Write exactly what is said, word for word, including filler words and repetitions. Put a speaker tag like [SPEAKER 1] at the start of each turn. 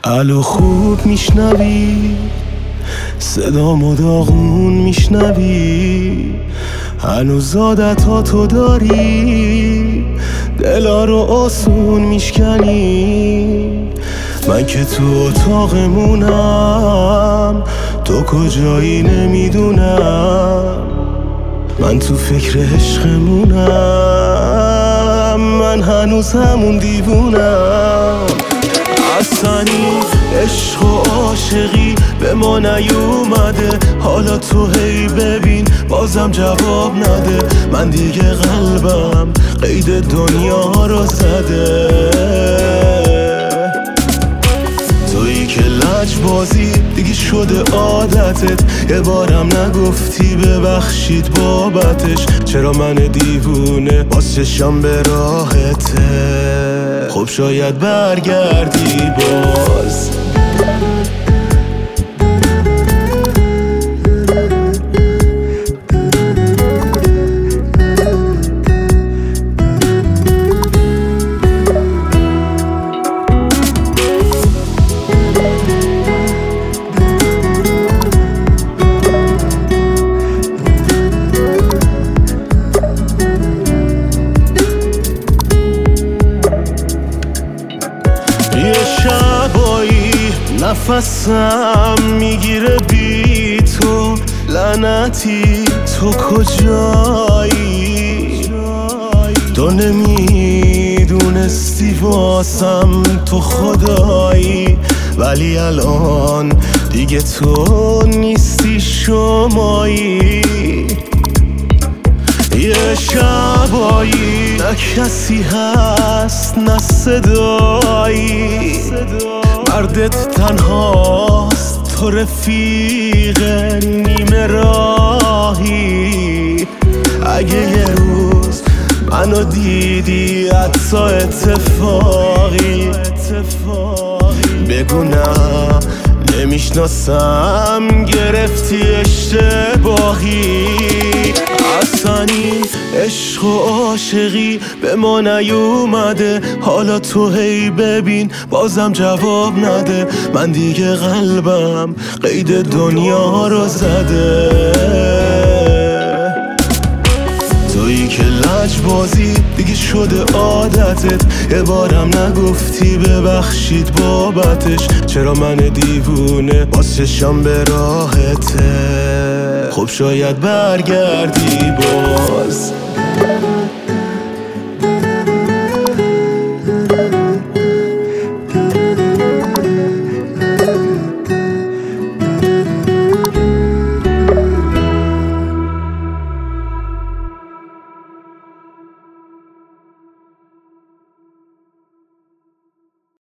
[SPEAKER 1] الو خوب میشنوی صدامو داغون میشنوی، هنوز عادتاتو داری، دلا رو آسون میشکنی. من که تو اتاقمونم، تو کجایی نمیدونم، من تو فکر عشقمونم، من هنوز همون دیوونم. اصلا این عشق و عاشقی به ما نیومده، حالا تو هی ببین بازم جواب نده. من دیگه قلبم قید دنیا رو زده، تویی که لجبازی دیگه شده عادتت، یه بارم نگفتی ببخشید بابتش. چرا من دیوونه باز چشم به راهته، خب شاید برگردی باز. یه شبایی نفسم میگیره بی تو، لعنتی تو کجایی؟ تو نمیدونستی واسم تو خدایی، ولی الان دیگه تو نیستی شمایی. یه شبایی نه کسی هست نه صدایی، مردت تنهاست، تو رفیق نیمه راهی. اگه یه روز منو دیدی حتی اتفاقی، بگو نه نمیشناسم، گرفتی اشتباهی. اصلا این عشق و عاشقی به ما نیومده، حالا تو هی ببین بازم جواب نده. من دیگه قلبم قید دنیا رو زده، تویی که لجبازی دیگه شده عادتت، یه بارم نگفتی ببخشید بابتش. چرا من دیوونه باز چشم به راهته، خب شاید برگردی باز.